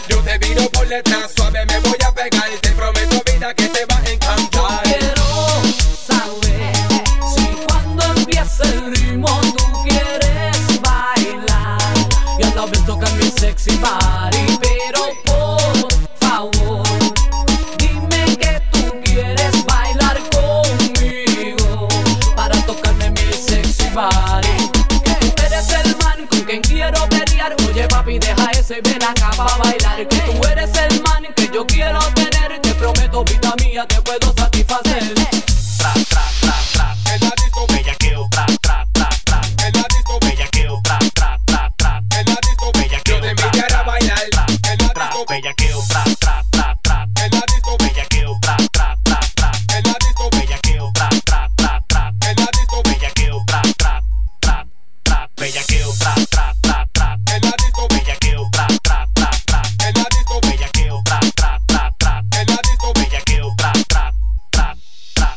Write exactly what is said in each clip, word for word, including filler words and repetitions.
Yo te miro por detrás, suave me voy a pegar. Te prometo vida que te va a encantar. Yo quiero saber si cuando empieza el ritmo tú quieres bailar y a la vez tocar mi sexy body. Pero por favor, dime que tú quieres bailar conmigo para tocarme mi sexy body. Que tú eres el man con quien quiero pelear. Oye papi, deja eso y ven acá pa' bailar. Que tú eres el man que yo quiero tener. Te prometo vida mía, te puedo satisfacer. Tra, tra, tra, tra. En la disco bellaqueo, tra, tra, tra, tra. En la disco bellaqueo, tra, tra, tra, tra. En la disco bellaqueo, yo te invité a bailar. En la disco bellaqueo, tra, tra, tra, tra. En la disco bellaqueo, tra, tra, tra, tra. En la disco bellaqueo, tra, tra, tra, tra. En la disco bellaqueo, tra, tra, tra, tra. Bellaqueo, tra, tra, tra, tra. En la disco bellaqueo, tra, tra, tra, tra. En la disco bellaqueo, tra, tra, tra, tra. En la disco bellaqueo, tra, tra, tra, tra.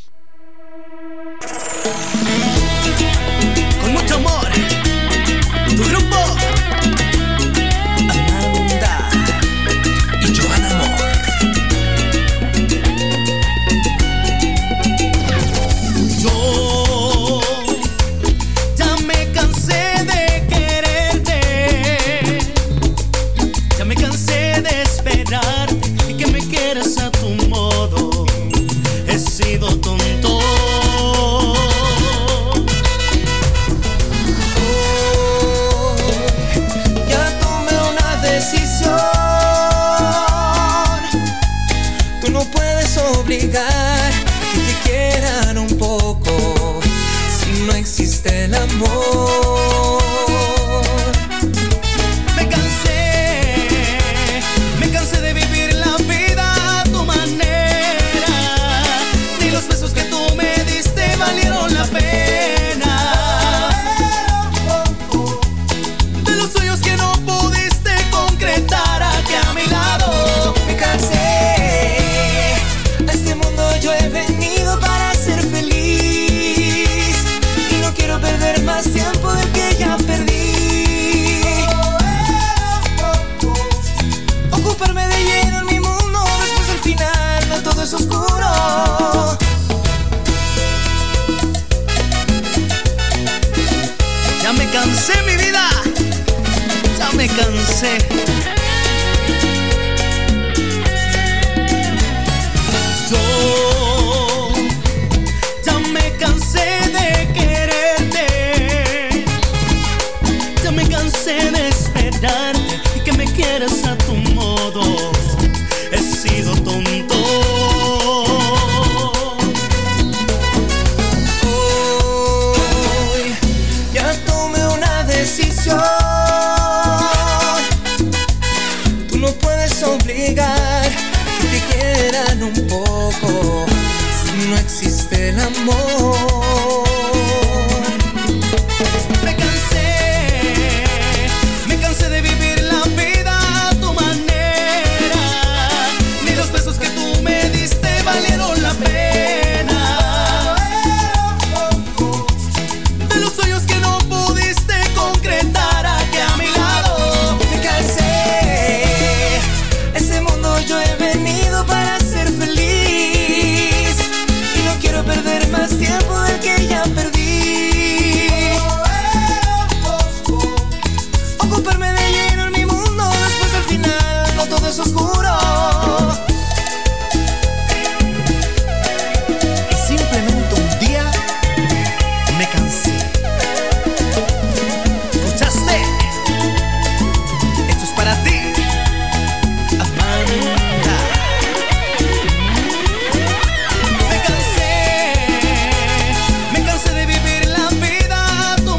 Con mucho amor, tu grupo Amanda y Joan Amor. Yo ya me cansé de quererte, ya me cansé de esperarte y que me quieras a tu modo. He sido tonto. Ya tomé una decisión. Tú no puedes obligar que te quieran un poco si no existe el amor. Me cansé, me cansé de vivir la vida a tu manera. Ni los besos que tú me diste valieron la pena. De los sueños que no pudiste concretar aquí a mi lado. Me cansé. A este mundo yo he venido para ser feliz y no quiero perder más tiempo del que ya perdí. Ocuparme de lleno en mi mundo después del final no todo es oscuro. Ya me cansé, mi vida. Ya me cansé. Yo ya me cansé de quererte, ya me cansé de esperarte y que me quieras a tu modo. He sido tonto. Hoy ya tomé una decisión. Tú no puedes obligar que te quieran un poco si no existe el amor. Me cansé, me cansé de vivir la vida a tu manera. Ni los besos que tú me diste valieron la pena. De los sueños que no pudiste concretar aquí a mi lado. Me cansé. Ese mundo yo he venido para ser feliz y no quiero perder más tiempo del que ya perdí. Ocuparme de lleno en mi mundo después del final no todo es oscuro. Y simplemente un día me cansé. ¿Escuchaste? Esto es para ti, Amanda. Me cansé, me cansé de vivir la vida a tu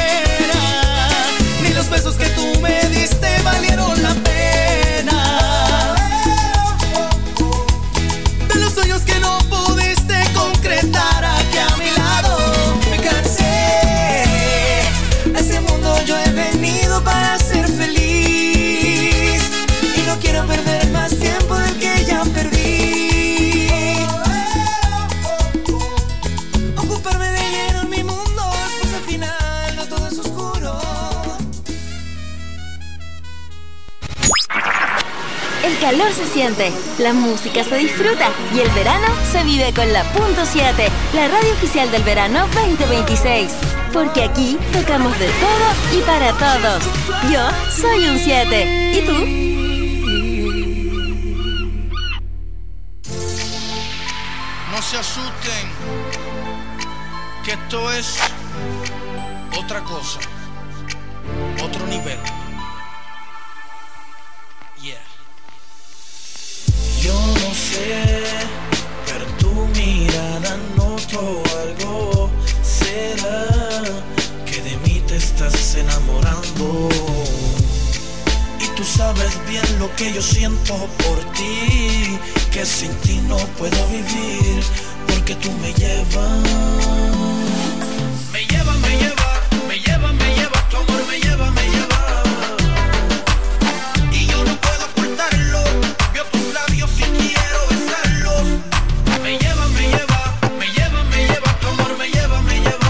manera. Ni los besos que tú me diste valieron la pena. El calor se siente, la música se disfruta y el verano se vive con la Punto siete, la radio oficial del verano veinte veintiséis. Porque aquí tocamos de todo y para todos. Yo soy un siete. ¿Y tú? No se asusten, que esto es otra cosa, otro nivel. Yeah. Yo no sé, pero tu mirada noto algo. ¿Será que de mí te estás enamorando? Y tú sabes bien lo que yo siento por ti, que sin ti no puedo vivir, porque tú me llevas. Me lleva, me lleva, me lleva, me lleva, tu amor me lleva, me lleva. Y yo no puedo ocultarlo, veo tus labios y quiero besarlos. Me lleva, me lleva, me lleva, me lleva, tu amor me lleva, me lleva.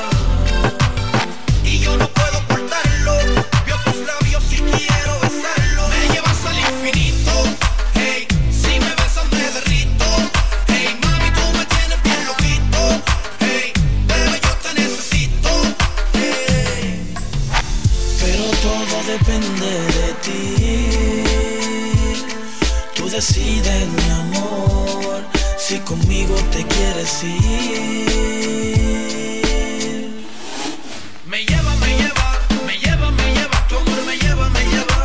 Y yo no puedo ocultarlo, veo tus labios y quiero besarlos. Me llevas al infinito, hey, si me besas me derrito. Hey, mami, tú me tienes bien loquito. Hey, bebé, yo te necesito. Hey, pero todo depende de ti. Tú decides, mi amor, si conmigo te quieres ir. Me lleva, me lleva, me lleva, me lleva, tu amor me lleva, me lleva.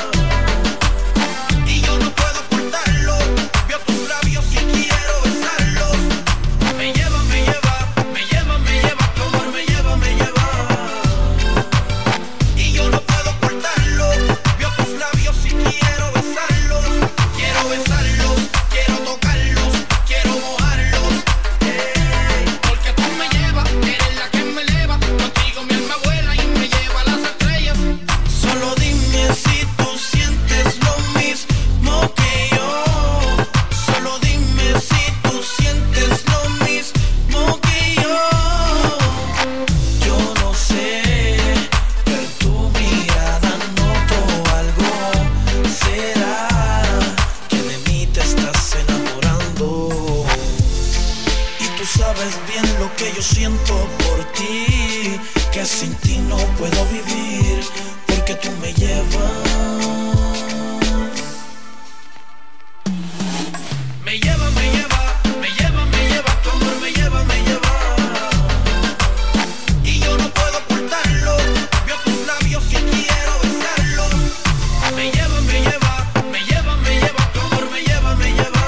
Y yo no puedo ocultarlo, veo tus labios y quiero besarlos. Me lleva, me lleva, me lleva, me lleva, tu amor me lleva, me lleva. Y yo no puedo ocultarlo, veo tus labios y quiero besarlos. Quiero besarlos, quiero tocarlos, quiero mojarlos. Hey, porque tú me llevas, eres la que me eleva. Contigo mi alma vuela y me lleva a las estrellas. Solo dime si tú sientes lo mismo que yo. Solo dime si tú sientes lo mismo que yo. Yo no sé, pero tu mirada noto algo. ¿Será que de mí te estás enamorando? Y tú sabes bien lo que yo siento por ti, que sin ti no puedo vivir, porque tú me llevas. Me lleva, me lleva, me lleva, me lleva, tu amor me lleva, me lleva. Y yo no puedo ocultarlo, veo tus labios y quiero besarlos. Me lleva, me lleva, me lleva, me lleva, tu amor me lleva, me lleva.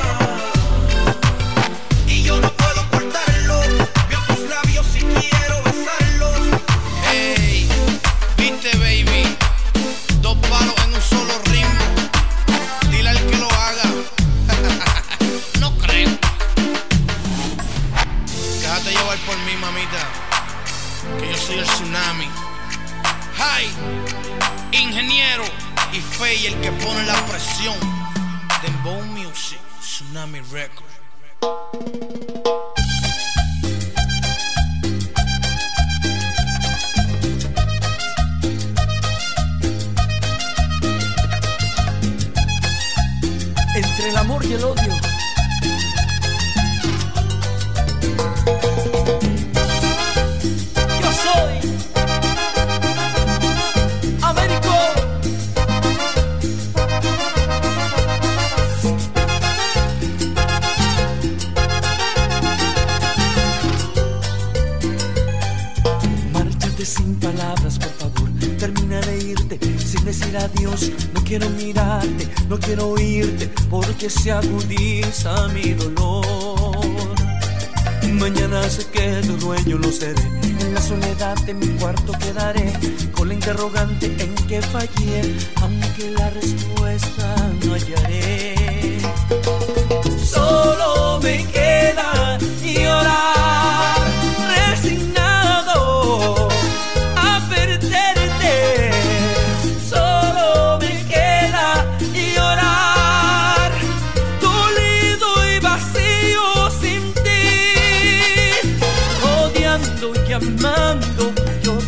Y yo no puedo ocultarlo, veo tus labios y quiero besarlos. Hey, viste baby, dos palos en un solo ritmo. Dile al que lo haga. No creo. Déjate llevar por mí, mamita, que yo soy el tsunami. Hi, ingeniero y Fey, el que pone la presión. Dembow Music, Tsunami Record. Entre el amor y el odio. Yo soy Américo. Márchate sin palabras, por favor. Termina de irte sin decir adiós. No quiero mirarte, no quiero oírte, porque se agudiza mi dolor. Mañana sé que tu dueño lo seré. En la soledad de mi cuarto quedaré, con la interrogante en que fallé, aunque la respuesta no hallaré. Solo me queda llorar, resignado a perderte. Solo me queda llorar, dolido y vacío sin ti. Odiando y amando, yo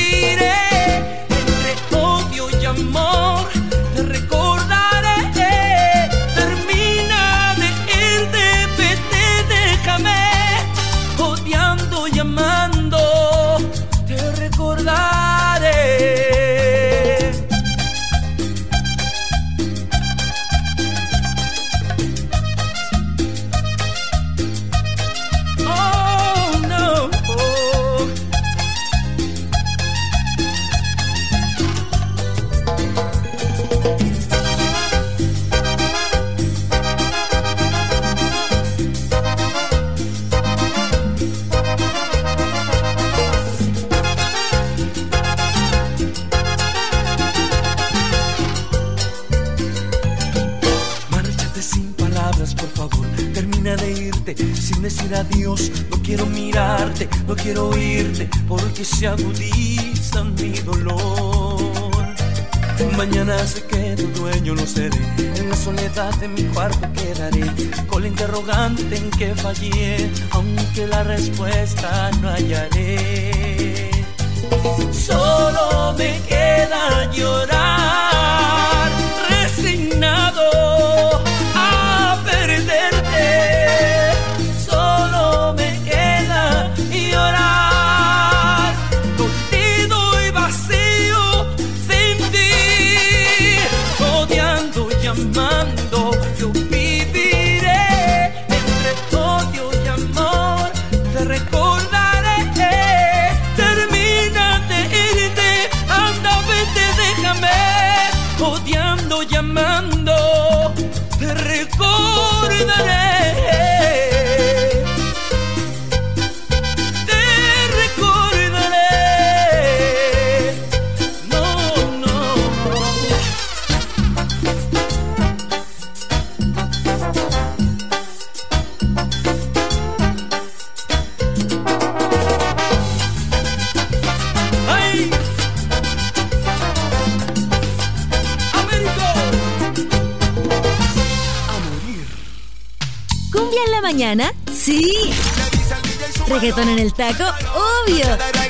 viviré entre odio y amor. Te recordaré. manera de irte sin decir adiós. No quiero mirarte, no quiero oírte, porque se agudiza mi dolor. Mañana sé que tu dueño no seré, en la soledad de mi cuarto quedaré, con la interrogante en que fallé, aunque la respuesta no hallaré. Solo me queda llorar, resignado a perderte. Solo me queda llorar, contigo y vacío sin ti, odiando y amando. Yo viviré entre odio y amor, te recordaré. Odiando, llamando, te recordaré, te recordaré. No, no. ¡Ay! ¿Cumbia en la mañana? ¡Sí! ¿Reggaetón en el taco? ¡Obvio!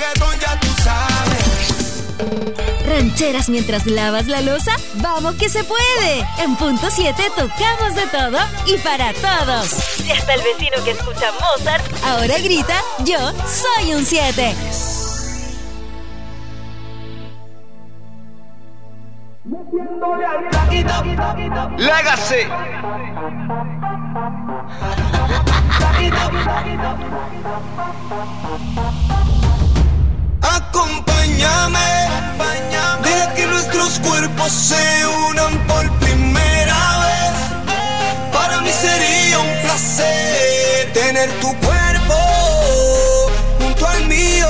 ¿Rancheras mientras lavas la loza? ¡Vamos que se puede! En Punto siete tocamos de todo y para todos. Y hasta el vecino que escucha Mozart ahora grita, yo soy un siete. Legacy. Acompáñame, deja que nuestros cuerpos se unan por primera vez. Para mí sería un placer tener tu cuerpo junto al mío,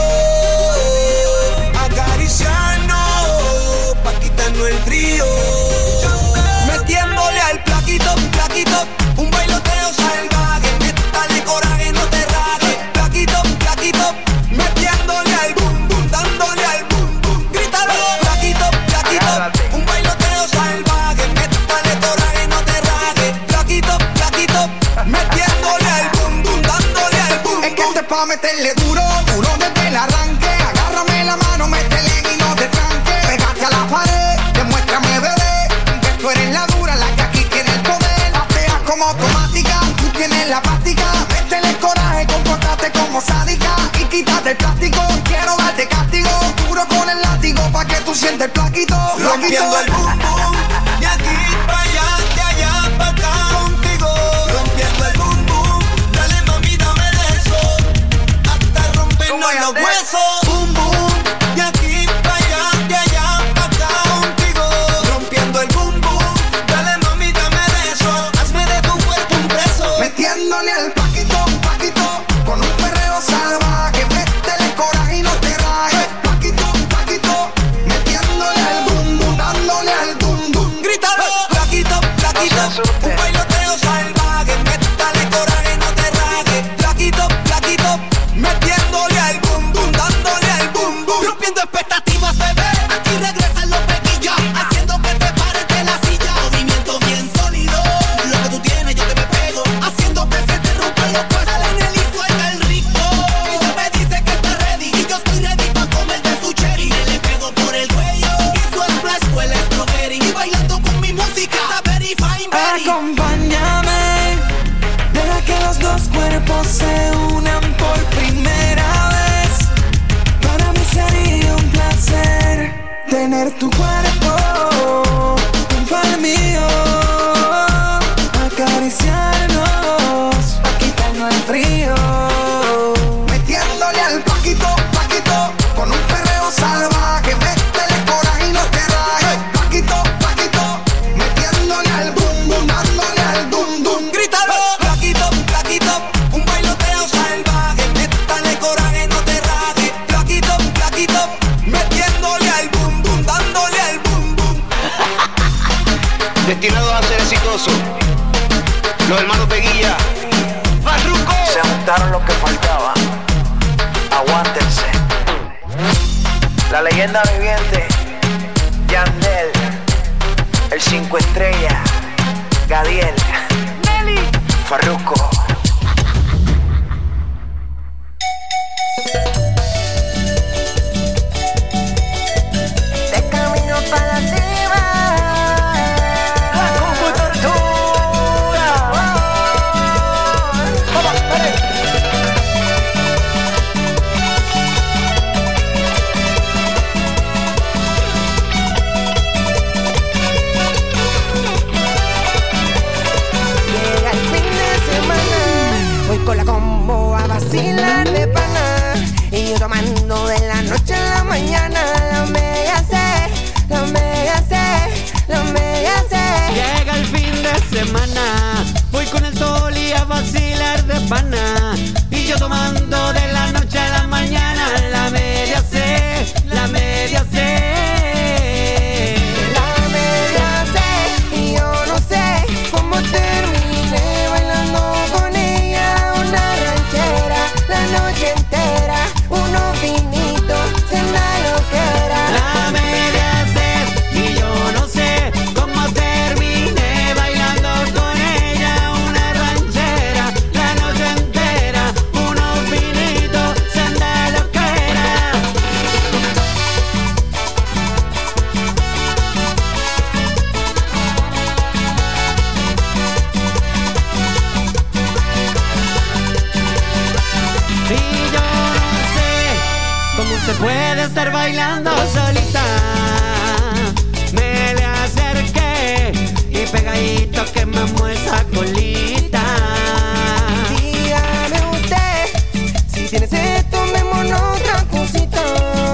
acariciarnos pa' quitarnos el frío, metiéndole al plaquito, plaquito, un bailoteo salvaje, métale coraje, no te rajes, plaquito, plaquito, metiéndole al boom, boom, dándole al boom, boom, grítalo, plaquito, plaquito, un bailoteo salvaje, métale coraje, no te rajes, plaquito, plaquito, metiéndole al boom, boom, dándole al boom. Es que este pa' meterle duro, duro desde el arranque, agárrame la mano, métele y no te tranques, pégate a la pared, demuéstrame bebé, que tú eres la dura, la que aquí tiene el poder, patea como automática, tú tienes la práctica, métele coraje, compórtate como sádica y quítate el plástico, quiero darte castigo, duro con el látigo pa' que tú sientes el plaquito, rompiendo el boom boom, de aquí pa' allá, de allá pa' acá, contigo, rompiendo el boom boom, dale mami dame de eso, hasta rompernos los huesos, boom boom, de aquí pa' allá, de allá pa' acá, contigo, rompiendo el boom boom, dale mami dame de eso, hazme de tu cuerpo un preso, metiéndole al paquito, paquito, con un perreo salvaje, métele coraje y no te rajes, paquito, paquito, metiéndole al boom boom, dándole al boom boom, grítalo, plaquito, plaquito, un bailoteo salvaje, métale coraje, no te rajes, plaquito, plaquito, metiéndole al boom boom, dándole al boom boom, rompiendo expectativas, bebé, aquí regresan los pequillos, haciendo que te pares de la silla, movimiento bien sólido, lo que tú tienes yo te me pego, haciendo que se te rompan los huesos, sale en el y suelta el rico, ella me dice que está ready, y yo estoy ready pa' comer de su cherry, me le pego por el cuello, y su splash huele a strawberry, y bailando con mi música, está very fine, very. Acompáñame, deja que los dos cuerpos se unan por primera vez, para mí sería un placer tener tu cuerpo junto al mío, acariciarnos, pa' quitarnos el frío, metiéndole al paquito, paquito, con un perreo salvaje, métele coraje y no te rajes, paquito, paquito, metiéndole al boom boom, dándole al boom boom, grítalo, plaquito, plaquito, un bailoteo salvaje, métale coraje, no te rajes, plaquito, plaquito, metiéndole al boom boom, dándole al boom boom. Destinados a ser exitosos, los hermanos Peguilla, inventaron lo que faltaba. Aguántense. La leyenda viviente, Yandel, el cinco estrellas, Gadiel, Nelly, Farruko. De camino para arriba, la computadora. Vamos, dale. Llega el fin de semana, voy con la combo a vacilar de pana. Y yo tomando de la noche a la mañana. La media C, la media C, la media C. Llega el fin de semana, voy con el sol y a vacilar de pana. Y yo tomando de la noche a la mañana. La media C, la media C. La media C, y yo no sé cómo terminé bailando con ella. Una ranchera la noche entera, unos vinitos, cena loquera. La media C, y yo no sé cómo terminé bailando con ella. Una ranchera la noche entera, unos vinitos, senda loquera. Y yo no sé cómo se puede estar bailando solita. Me le acerqué y pegadito que me esa colita. Dígame usted, si tienes esto, tomémonos otra cosita.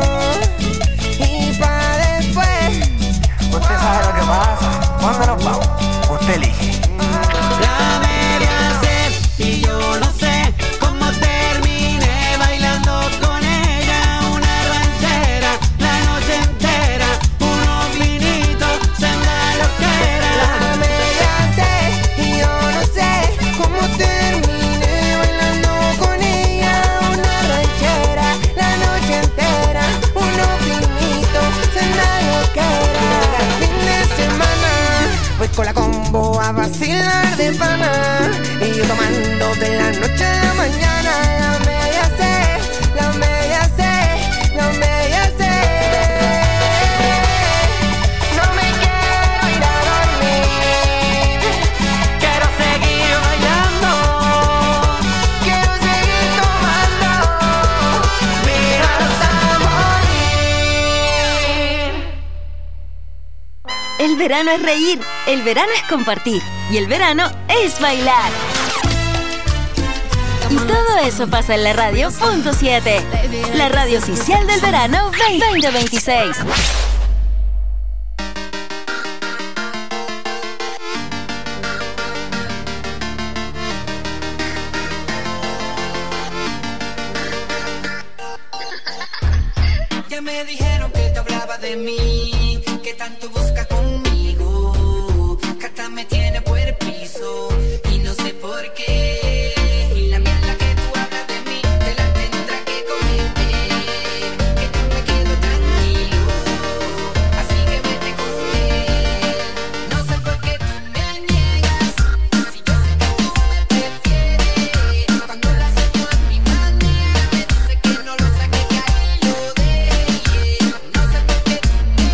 Y pa' después, Usted sabe lo que pasa. ¿Cuándo nos vamos? Usted elige. La media C, y yo no sé cómo terminé bailando con ella. Una ranchera la noche entera, unos vinitos, senda loquera. la media C, y yo no sé cómo terminé bailando con ella. Una ranchera la noche entera, unos vinitos, cena loquera. Llega el fin de semana, voy con la combo a vacilar de pana. Y yo tomando de la noche a la mañana. La media C, la media C, la media C. No me quiero ir a dormir, Quiero seguir bailando, quiero seguir tomando mira hasta morir. El verano es reír, el verano es compartir y el verano es bailar. Y todo eso pasa en la radio punto siete, la radio oficial del verano veinte veintiséis. Ya me dijeron que te hablaba de mí, que tanto busca conmigo, que hasta me tiene por el piso y no sé por qué. Y la mierda que tú hablas de mí te la tendrás que cometer, que yo me quedo tranquilo, así que vete con él. No sé por qué tú me niegas, si yo sé que tú me prefieres. Cuando lo hacemos a mi manera me dice que no lo saque, que ahí lo deje. No sé por qué tú me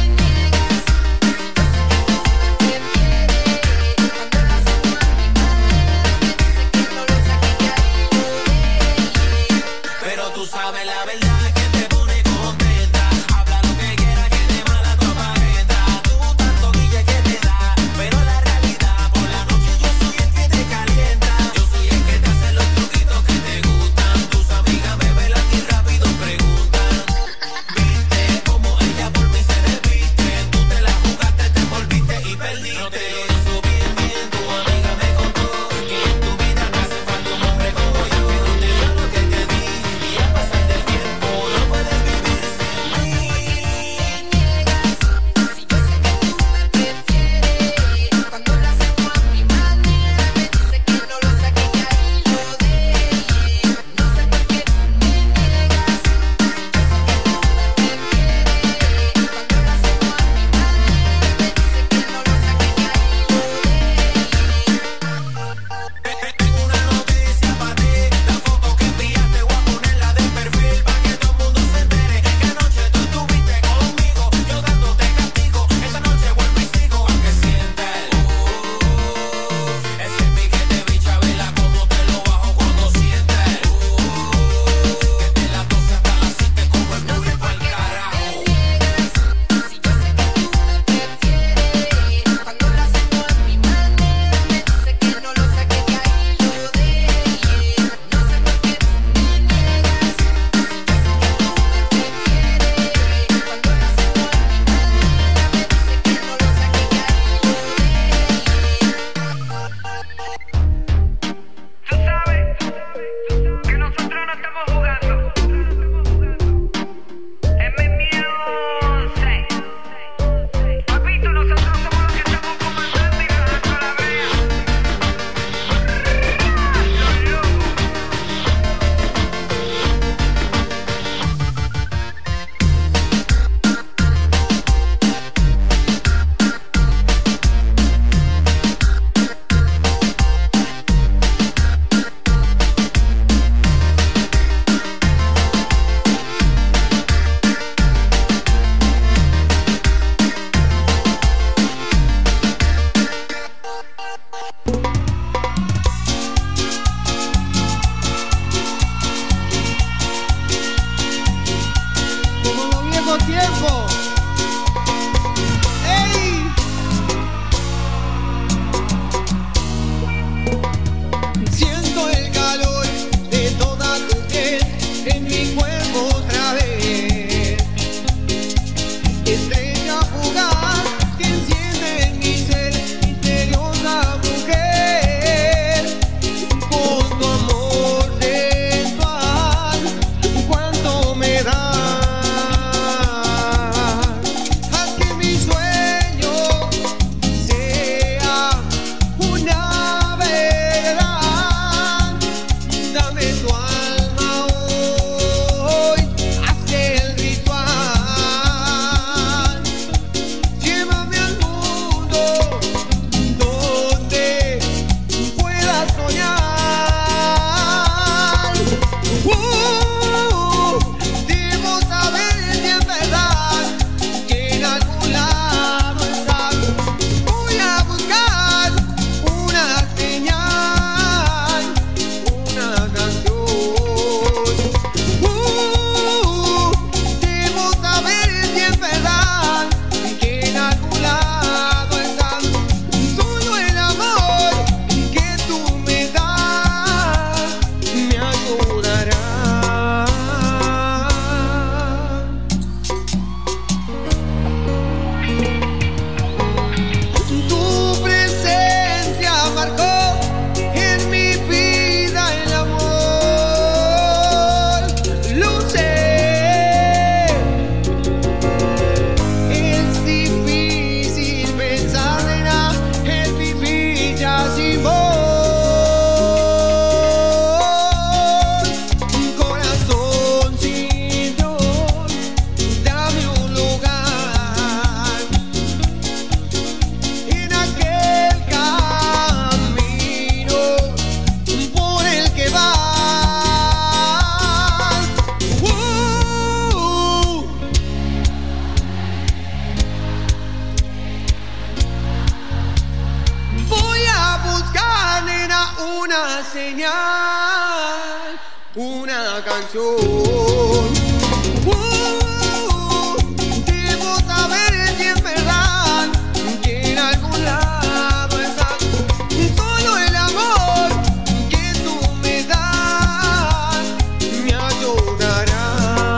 una señal, una canción. Uh, debo saber si es verdad que en algún lado está solo el amor que tú me das me ayudará.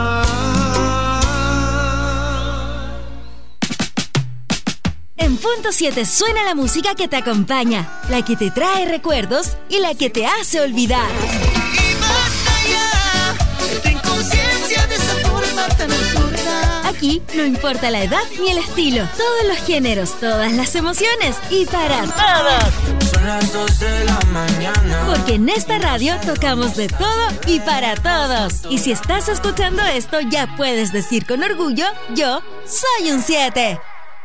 En Punto siete suena la música que te acompaña, la que te trae recuerdos y la que te hace olvidar. Y basta ya, ten conciencia de esa forma tan absurda. Aquí no importa la edad ni el estilo, todos los géneros, todas las emociones y para todos. Son las dos de la mañana. Porque en esta radio tocamos de todo y para todos. Y si estás escuchando esto, ya puedes decir con orgullo, yo soy un siete.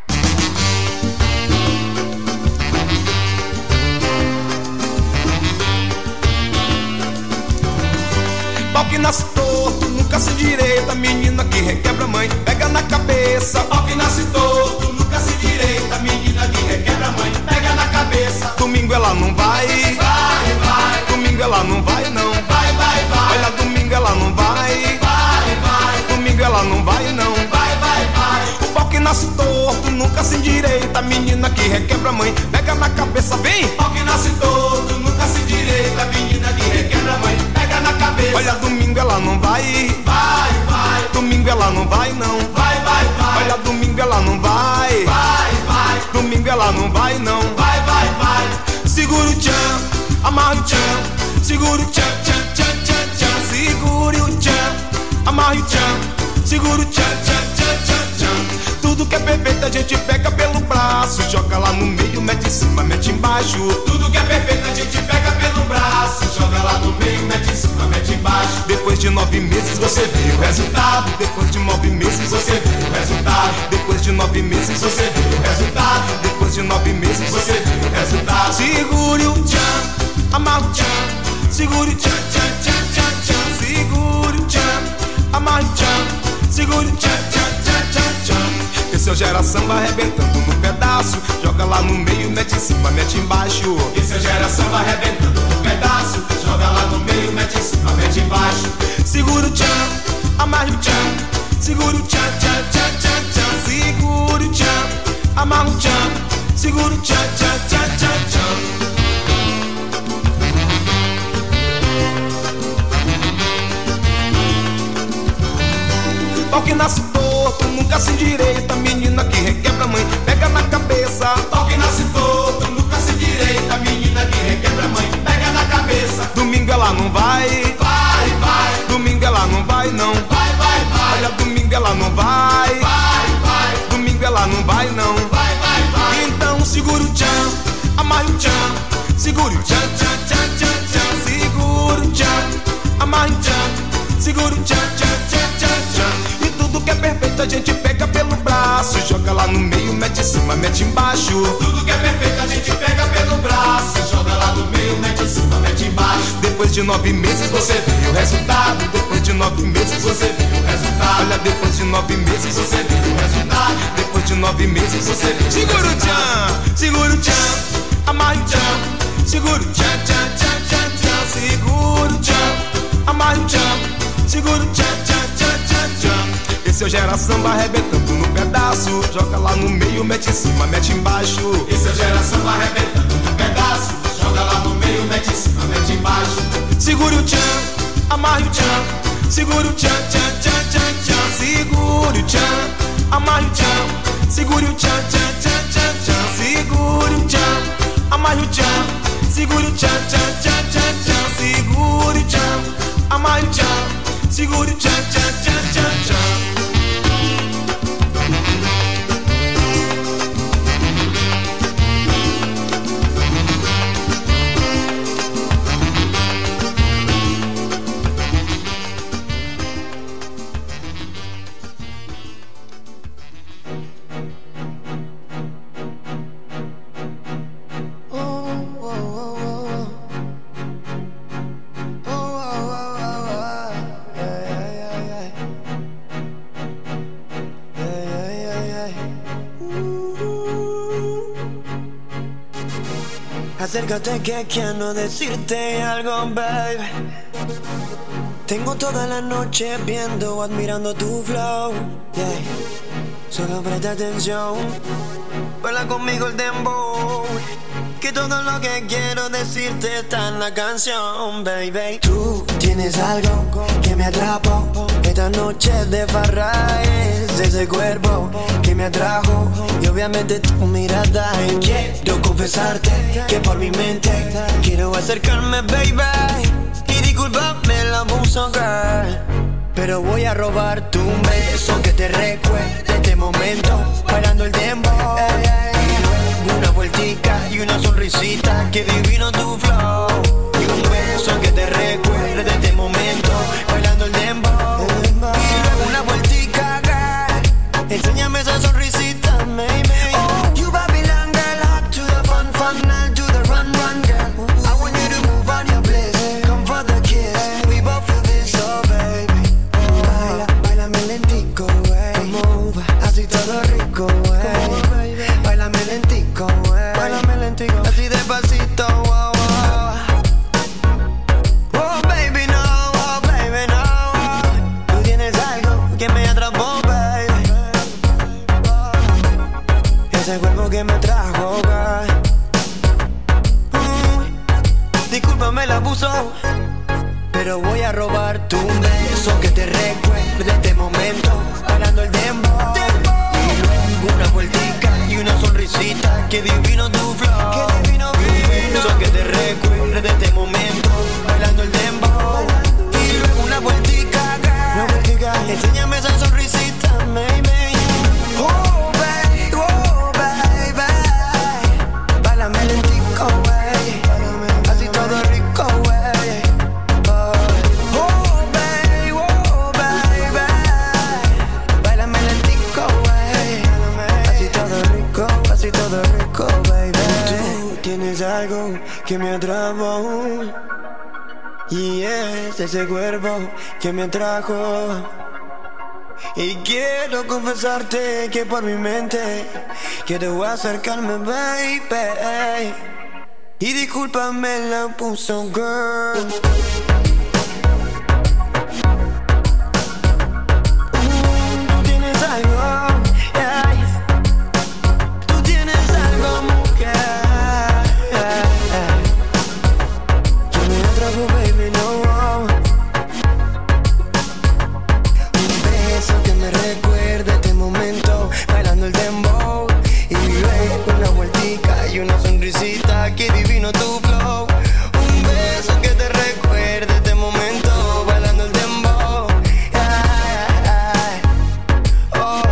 Pau que nasce torto, nunca se endireita. Menina que requebra a mãe, pega na cabeça. Pau que nasce torto, nunca se endireita. Menina que requebra a mãe, pega na cabeça. Domingo ela não vai, vai, vai. Domingo ela não vai, não. Vai, vai, vai. Olha, domingo ela não vai, vai, vai. Domingo ela não vai, não. Vai, vai, vai. O pau que nasce torto, nunca se endireita. Menina que requebra a mãe, pega na cabeça, vem. Pau que nasce torto, nunca se endireita. Menina que requebra a mãe, pega na cabeça. Olha, domingo ela não vai, vai, vai. Domingo ela não vai, não. Vai, vai, vai. Olha, domingo ela não vai, vai, vai. Domingo ela não vai, não. Vai, vai, vai. Segura o tchan, amarra o tchan. Segura o tchan, tchan, tchan, tchan, tchan. Segure o tchan, amarra o tchan. Segura o tchan, tchan, tchan, tchan, tchan. Tudo que é perfeito a gente pega pelo braço. Joga lá no meio, mete em cima, mete embaixo. Tudo que é perfeito a gente pega pelo braço. Joga lá no meio, mete em cima, mete embaixo. Depois de nove meses você vê o resultado. Depois de nove meses você vê o resultado. Depois de nove meses você vê o resultado. Depois de nove meses você vê o resultado. Segure o tchan, amarra o tchan. Segure o tchan, tchan, tchan, tchan, tchan. Segure o tchan, amarra o tchan. Segure o tchan, tchan, tchan, tchan, tchan. Esse é o Gera Samba arrebentando no pedaço. Joga lá no meio, mete em cima, mete embaixo. Esse é o Gera Samba arrebentando no pedaço. Joga lá no meio, mete em cima, mete embaixo. Segura o tchan, amarra o tchan. Segura o tchan, tchan, tchan, tchan, tchan. Segura o tchan, amarra o tchan. Segura o tchan, tchan, tchan, tchan, tchan. Pau que nasce torto, nunca se endireita. Menina que requebra a mãe, pega na cabeça. Pau que nasce torto, nunca se endireita. Menina que requebra a mãe, pega na cabeça. Domingo ela não vai, vai, vai. Domingo ela não vai, não. Vai, vai, vai. Olha, domingo ela não vai, vai, vai. Domingo ela não vai, não. Vai, vai, vai. Então segura o tchan, amarra o tchan. Segura o tchan, tchan, tchan, tchan, tchan. Segura o tchan, amarra o tchan. Segura o tchan, tchan, tchan, tchan, tchan. Tudo que é perfeito a gente pega pelo braço. Joga lá no meio, mete em cima, mete embaixo. Tudo que é perfeito a gente pega pelo braço. Joga lá no meio, mete em cima, mete embaixo. Depois de nove meses você vê o resultado. Depois de nove meses você vê o resultado. Olha, depois de nove meses você vê o resultado. Depois de nove meses você vê o resultado. Segura o tchan, segura o tchan, amarra o tchan. Segura o tchan, tchan, tchan, tchan, tchan. Segura o tchan, amarra o tchan. Segura o tchan, tchan, tchan, tchan, tchan. Esse é o Gera Samba arrebentando no pedaço. Joga lá no meio, mete em cima, mete embaixo. Esse é o Gera Samba arrebentando no pedaço. Joga lá no meio, mete em cima, mete embaixo. Segure o tchan, amarre o tchan. Segure o tchan, tchan, tchan, tchan, tchan. Segure o tchan, amarre o tchan. Segure o tchan, tchan, tchan, tchan, tchan. Segure o tchan, amarre o tchan. Segure o tchan, tchan, tchan, tchan, tchan. Segure o tchan, amarre o tchan. Segure o tchan, tchan, tchan, tchan, tchan. Acércate que quiero decirte algo, baby. Tengo toda la noche viendo, admirando tu flow, yeah. Solo presta atención, baila conmigo el dembow, que todo lo que quiero decirte está en la canción, baby. Tú tienes algo que me atrapó, esta noche de farra es ese cuerpo que me atrajo, y obviamente tu mirada. Y quiero confesarte que por mi mente quiero acercarme, baby. Y discúlpame el abuso, girl, pero voy a robarte un beso que te recuerde este momento, bailando el dembow. Y luego una vueltica y una sonrisita, que divino tu flow. Y un beso que te recuerde este momento, bailando el dembow. Y luego una vueltica, girl, enséñame esa sonrisita, baby. Oh, you Babylon girl, hot to the fun, fun, I'll do the run, run, girl. I want you to move on your bliss, come for the kiss. We both feel this, oh baby. Baila, bailame lentico, wey. Move, así todo rico, wey. Bailame lentico, wey. Bailame lentico, así despacito, wow, wow. Oh baby, no, oh baby, no. Tú tienes algo que me atrapó, baby. Ese cuerpo que me trajo, girl. Mm, discúlpame el abuso, pero voy a robarte un beso que te recuerde este momento, bailando el dembow. Y luego una vueltica y una sonrisita, que divino tu flow. Que divino, divino. Un beso que te recuerde este momento, bailando el dembow. Y luego una vueltica, girl, enséñame esa sonrisita, baby. Oh baby, oh baby, bailame lentico, wey. Así todo rico, wey. Oh baby, oh baby, bailame lentico, wey. Así todo rico, así todo rico, baby. Tú tienes algo que me atrapó, y es ese cuerpo que me atrajo. Y quiero confesarte que por mi mente quiero acercarme, baby. Y discúlpame la puso, girl. Mm, tú tienes algo, yeah. Tú tienes algo, mujer, yeah. Que me atrajo, baby, no. Que me recuerde este momento, bailando el dembow. Y luego una vueltica y una sonrisita, que divino tu flow. Un beso que te recuerde este momento, bailando el dembow. Ay, ay, ay. Oh.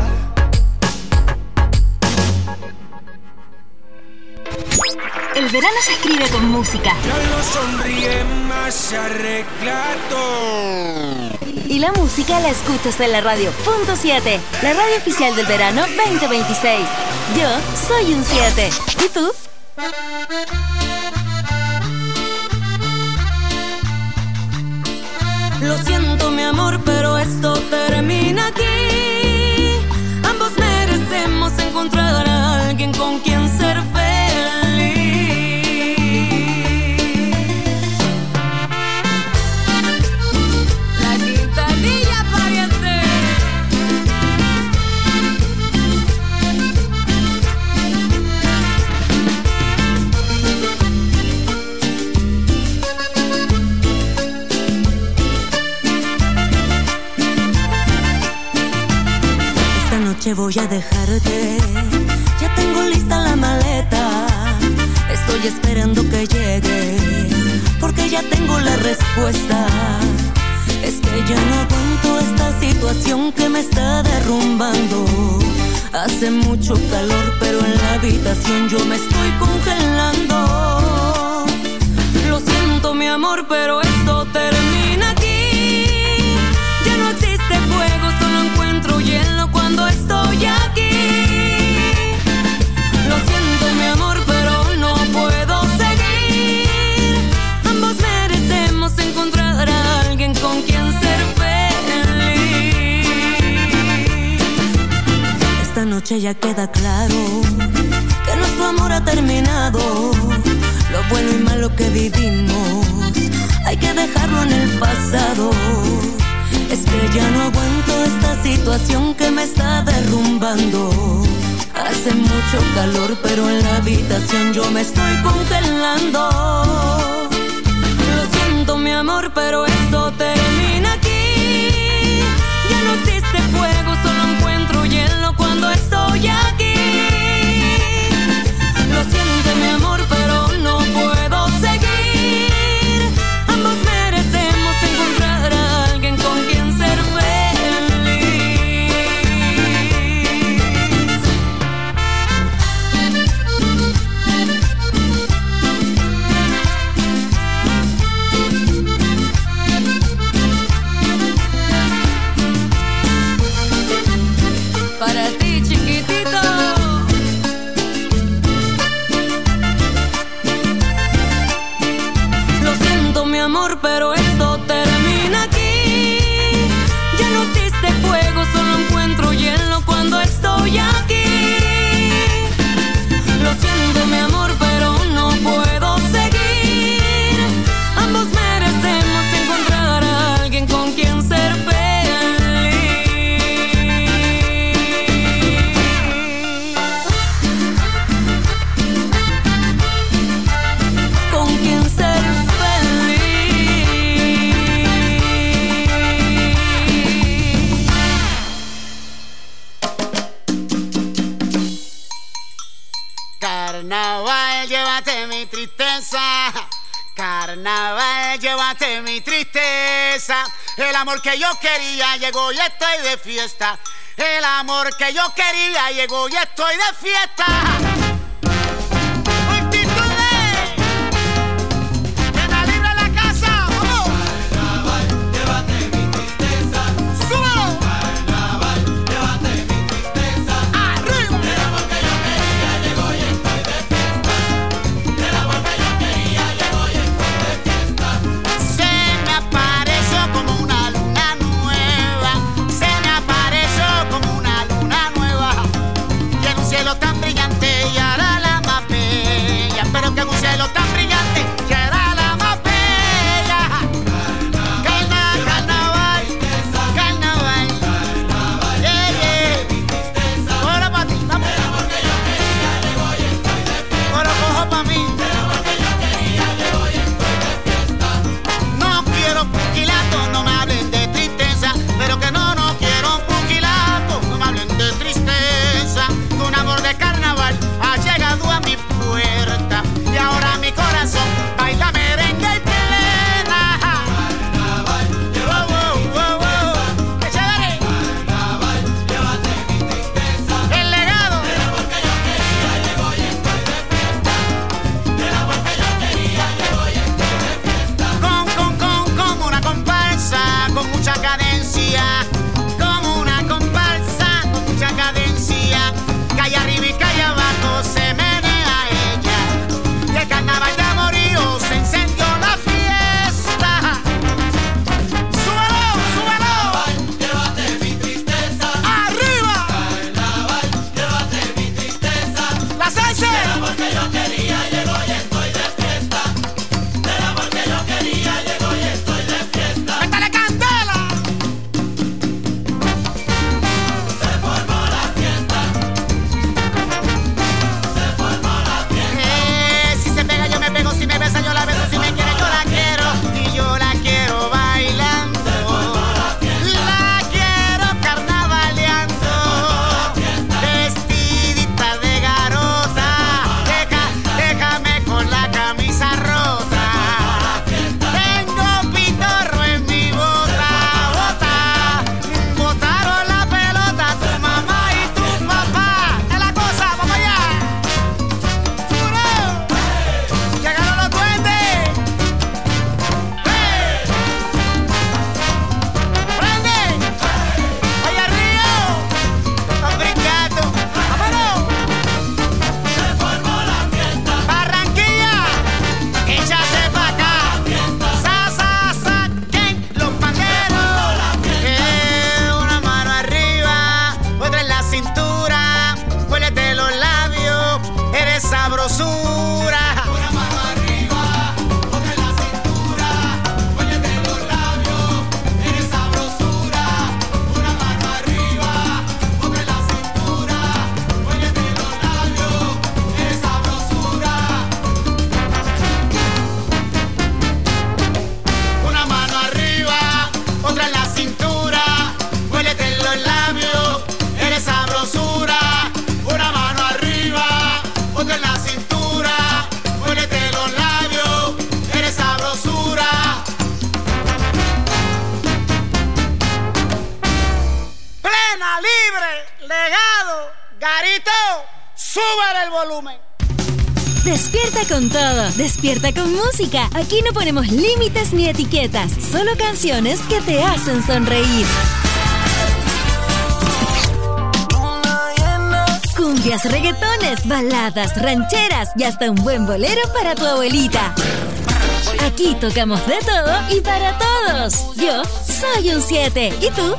El verano se escribe con música. Ya no sonríe más, se arregla todo. Y la música la escuchas en la radio punto siete, la radio oficial del verano veinte veintiséis. Yo soy un siete. ¿Y tú? Lo siento, mi amor, pero esto termina aquí. Ambos merecemos encontrar a alguien con quien ser feliz. La quintanilla parece. Esta noche voy a dejarte. Ya tengo lista la maleta. Estoy esperando que llegues, porque ya tengo la respuesta. Es que ya no aguanto esta situación que me está derrumbando. Hace mucho calor, pero en la habitación yo me estoy congelando. Lo siento, mi amor, pero esto termina aquí. Ya no existe fuego, solo encuentro hielo cuando estoy aquí. Lo siento, mi amor, pero no puedo seguir. Ambos merecemos encontrar a alguien con quien ser feliz. Esta noche ya queda claro que nuestro amor ha terminado. Lo lo que vivimos hay que dejarlo en el pasado. Es que ya no aguanto esta situación que me está derrumbando. Hace mucho calor, pero en la habitación yo me estoy congelando. Lo siento, mi amor, pero esto termina aquí. Ya no existe fuego, solo encuentro hielo cuando estoy aquí. Lo siento, mi amor, pero no puedo seguir. Ambos merecemos encontrar a alguien con quien ser para ti, chiquitito. Lo siento, mi amor, pero esto termina aquí. Ya no existe fuego, solo encuentro hielo cuando estoy aquí. Lo siento, mi amor, pero no puedo seguir. Ambos merecemos encontrar a alguien con quien ser feliz. Con quien ser Carnaval, llévate mi tristeza. Carnaval, llévate mi tristeza. El amor que yo quería llegó y estoy de fiesta. El amor que yo quería llegó y estoy de fiesta. Multitudes, que me libre la casa. ¡Vamos! Carnaval, llévate mi tristeza. ¡Súbelo! Carnaval, llévate mi tristeza. ¡Arriba! El amor que yo quería llegó y estoy de fiesta. El amor que yo quería llegó y estoy de fiesta. Se me apareció como una luna nueva. Se me apareció como una luna nueva. Y en un cielo tan brillante y ahora para el volumen. Despierta con todo, despierta con música. Aquí no ponemos límites ni etiquetas, solo canciones que te hacen sonreír. Cumbias, reggaetones, baladas, rancheras y hasta un buen bolero para tu abuelita. Aquí tocamos de todo y para todos. Yo soy un siete. ¿Y tú?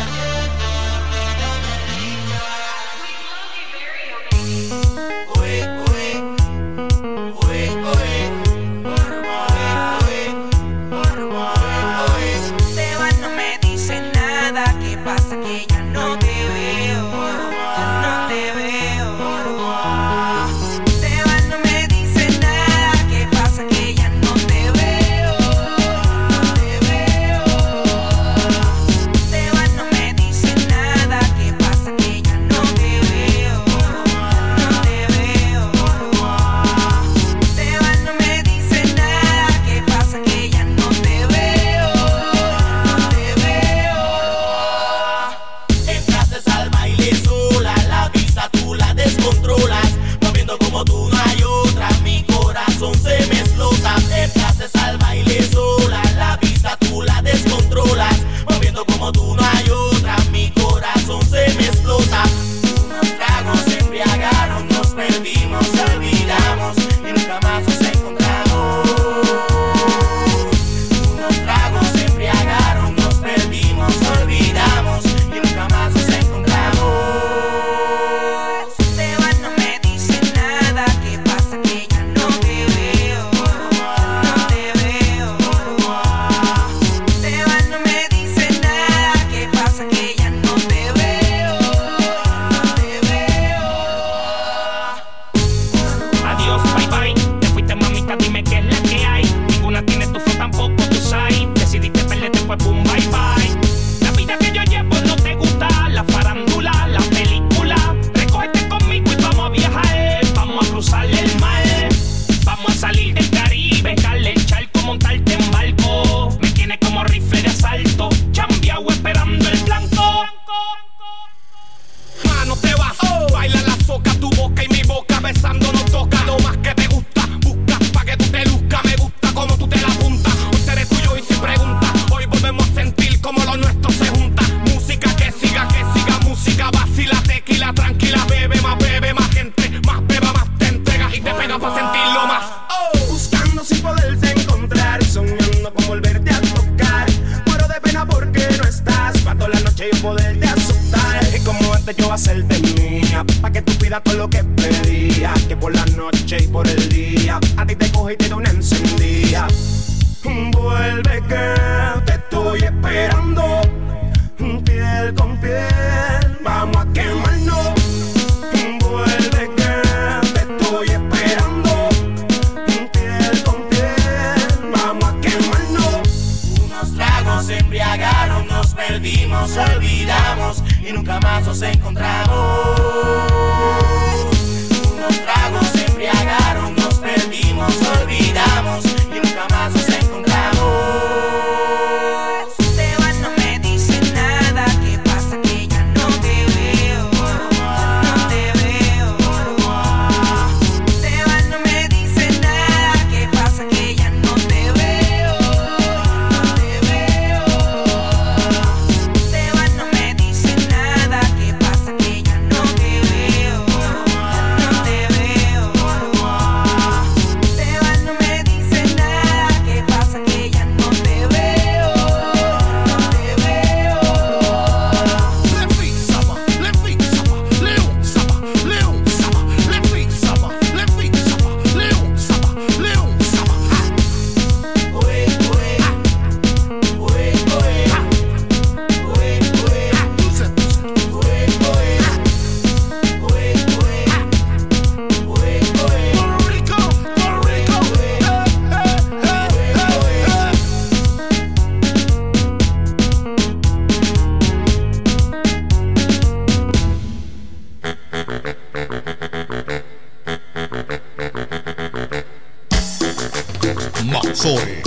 Soy.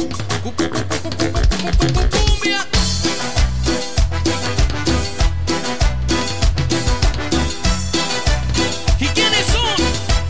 ¿Y quiénes son?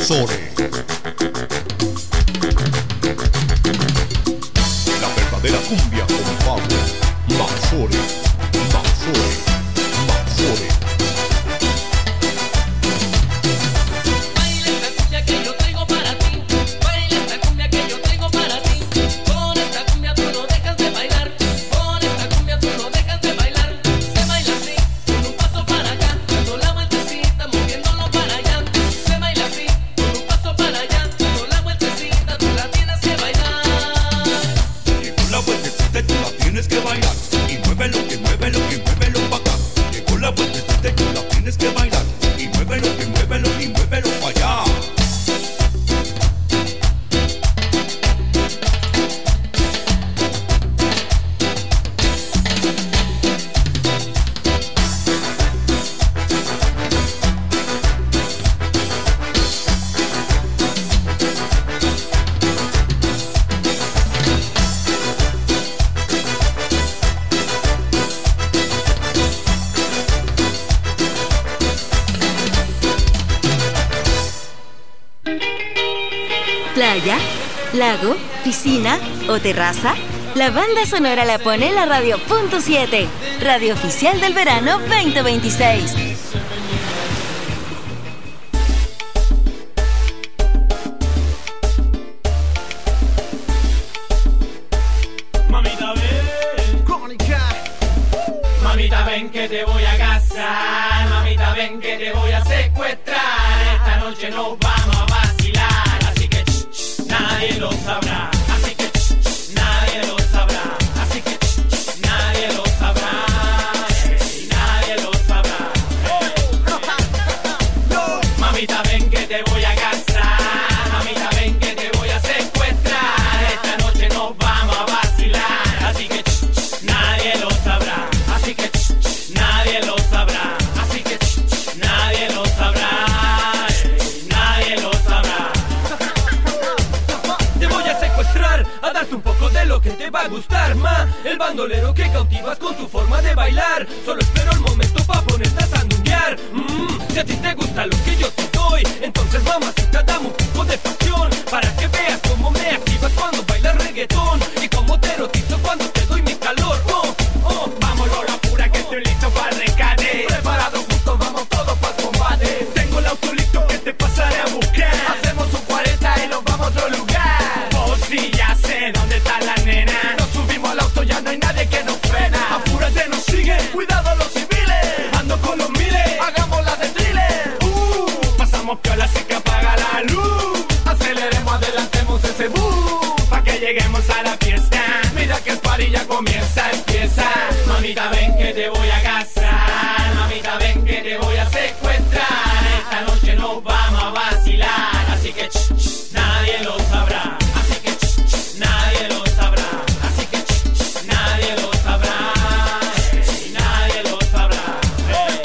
Manzore. La verdadera cumbia con Pablo Manzore, Manzore, Manzore. Baila esta cumbia que yo traigo para ti. Baila esta cumbia que yo traigo para ti. Con esta cumbia tú no dejas de bailar. Con esta cumbia tú no dejas de bailar. Se baila así, con un paso para acá, dando la vueltecita, moviéndolo para allá. Se baila así, con un paso para allá, dando la vueltecita, tú la tienes que bailar. Llegó la vueltecita y tú la tienes que bailar. Y muévelo, que muévelo, que muévelo pa' acá. Llegó la vueltecita y tú la tienes que bailar. Y muévelo, que muévelo, y muévelo pa' allá. Playa, lago, piscina o terraza. La banda sonora la pone la Radio Punto siete, radio oficial del verano veinte veintiséis. Mamita ven, mamita ven que te voy a casar, mamita ven que te voy a secuestrar. Esta noche nos vamos a vacilar, así que ch, ch, nadie lo sabrá, así que ch, ch, nadie lo sabrá, así que ch, ch, nadie lo sabrá, ey, nadie lo sabrá. Ey. Mamita ven que te voy a casar, mamita ven que te voy a secuestrar. Esta noche nos vamos a vacilar, así que ch, ch, nadie lo sabrá, así que ch, ch, nadie lo sabrá, así que ch, ch, nadie lo sabrá, ey, nadie lo sabrá. Te voy a secuestrar, a darte un poco de lo que te va a gustar, ma. El bandolero que cautivas con tu forma de bailar. Solo espero el momento pa' ponerte a sandunguear. Mmm, si a ti te gusta lo que yo te doy, entonces mamacita dame un poco de pasión, para que veas cómo me activas cuando bailas reggaetón y cómo te erotizo cuando te doy mi calor. Oh, oh, vámonos la pura que estoy listo para el rescate. Preparado juntos, vamos todos para el combate. Tengo el auto listo que te pasaré a buscar. Hacemos un cuarenta y nos vamos a otro lugar. Oh sí, ya sé dónde está la nena. Nos subimos al auto, ya no hay nadie que nos frena. Apúrate, nos sigue, cuidado los civiles. Ando con los miles, hagamos la de thriller. Uh, pasamos piola así que apaga la luz. Aceleremos, adelantemos ese bus, pa' que lleguemos a la fiesta. Mira que el party ya comienza, empieza. Mamita ven que te voy a casar, mamita ven que te voy a secuestrar. Esta noche nos vamos a vacilar, así que ch, ch, nadie lo sabrá, así que ch, ch, nadie lo sabrá, así que ch, ch, nadie lo sabrá, ey, nadie lo sabrá. Ey,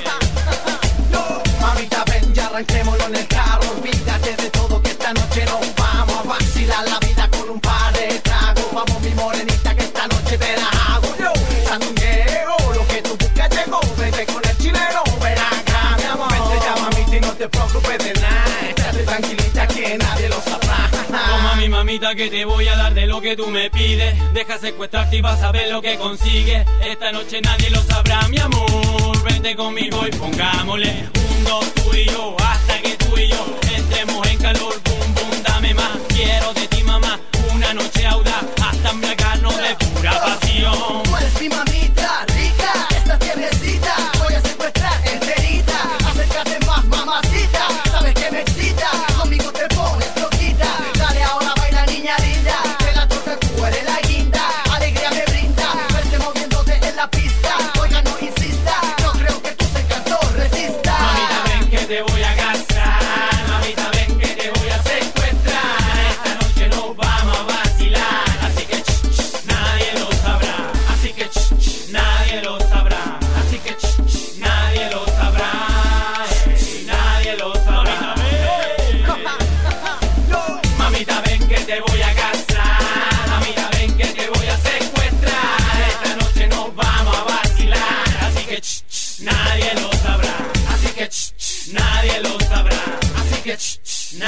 ey. Mamita ven, ya arranquémoslo en el carro. Olvídate de todo que esta noche nos vamos a vacilar la vida con un par de tragos. Vamos mi morenita que esta noche te la hago yo. Sandungueo, lo que tú buscas llegó. Vete con el chileno, ven acá mi amor. Vente ya mamita y no te preocupes de nada. Estate tranquilita que nadie lo sabrá. Toma mi mamita que te voy a dar de lo que tú me pides. Deja secuestrarte y vas a ver lo que consigues. Esta noche nadie lo sabrá, mi amor. Vente conmigo y pongámosle un, dos, tú y yo, hasta que tú y yo entremos en calor. Boom, boom, dame más, quiero de ti mamá. Una noche audaz, hasta embriagarnos de pura pasión. Tú eres mi mamita rica, esta tiernecita voy a secuestrar enterita. Acércate más mamacita, sabes que me excita. Conmigo te pones loquita, dale ahora baila niña linda. Que la torta tú eres la guinda, alegría me brinda. Verte moviéndote en la pista, oiga no insista. No creo que tú se encantó, resista. Mamita ven que te voy a casar, mamita ven que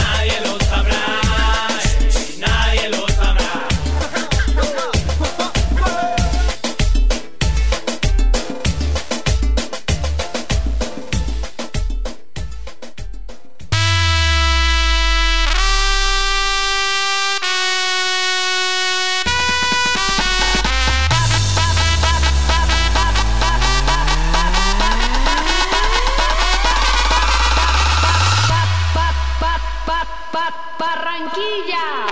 nadie lo sabrá, eh, nadie lo sabrá. Barranquilla.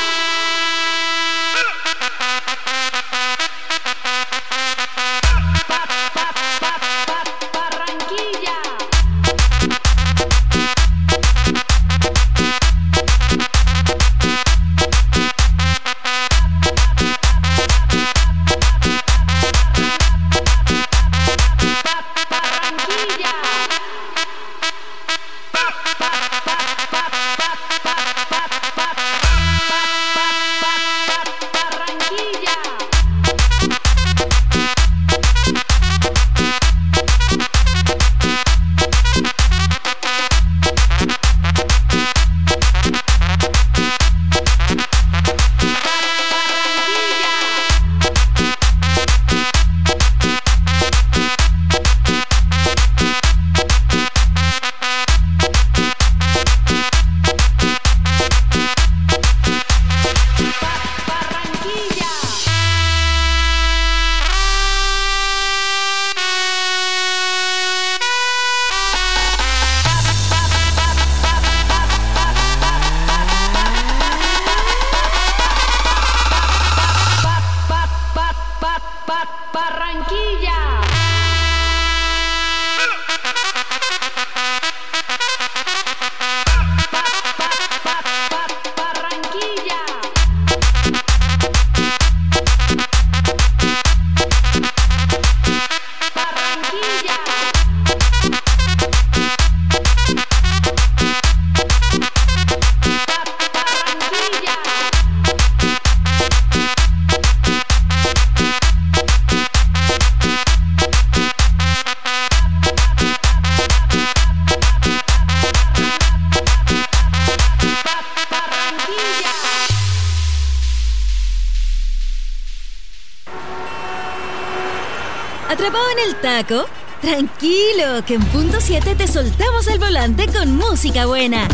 ¿Atrapado en el taco? Tranquilo, que en punto siete te soltamos el volante con música buena.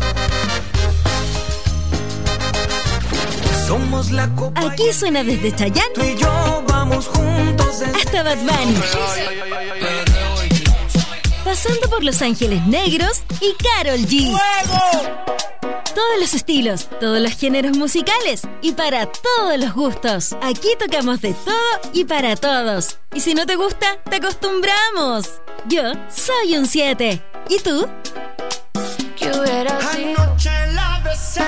Somos la copa. Aquí suena desde Chayanne Tú y yo vamos juntos desde... hasta Bad Bunny, pasando por Los Ángeles Negros y Karol G. ¡Fuego! Todos los estilos, todos los géneros musicales y para todos los gustos. Aquí tocamos de todo y para todos. Y si no te gusta, te acostumbramos. Yo soy un siete. ¿Y tú? ¿Qué hubiera sido? Anoche la besé.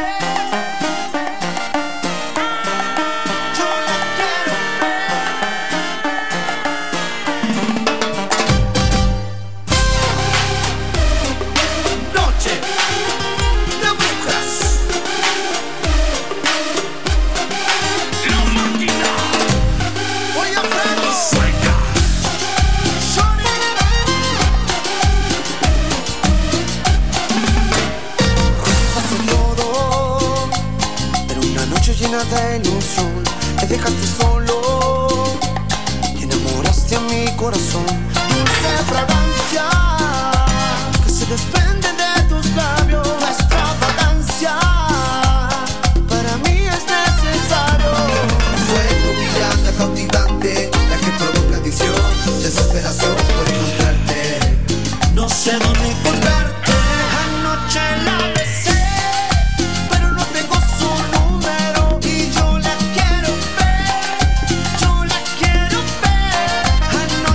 Llena de ilusión, me dejaste solo y enamoraste a mi corazón. Dulce fragancia que se desprende de tus labios. La extravagancia para mí es necesario. Fuego brillante, cautivante, la que provoca adicción, desesperación por encontrarte. No sé dónde encontrarte. Anoche la besé.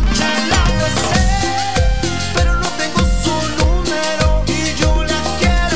Quiero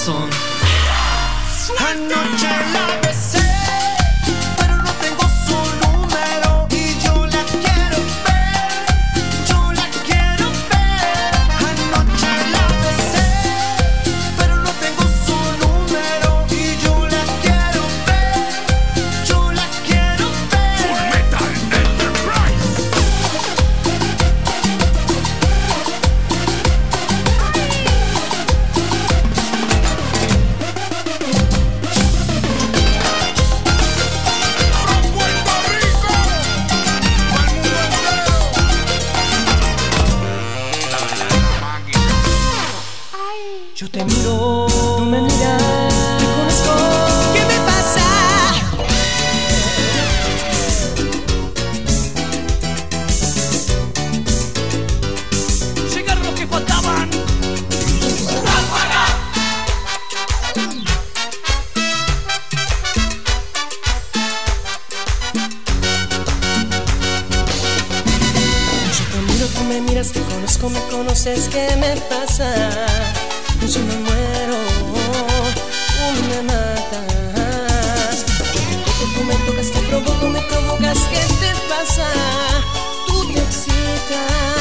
corazón. Anoche la besé, pero no tengo su número y yo la quiero ver, yo la quiero ver. Anoche la besé, pero no tengo su número y yo la quiero ver, yo la quiero ver. Full Metal Yo te miro, tú me miras, te conozco. ¿Qué me pasa? Llegaron los que faltaban. Yo te miro, tú me miras, te conozco, me conoces, ¿qué me pasa? Yo me muero, tú me matas. Yo te toco, tú me tocas, te provoco, me provocas, ¿qué te pasa? Tú te excitas.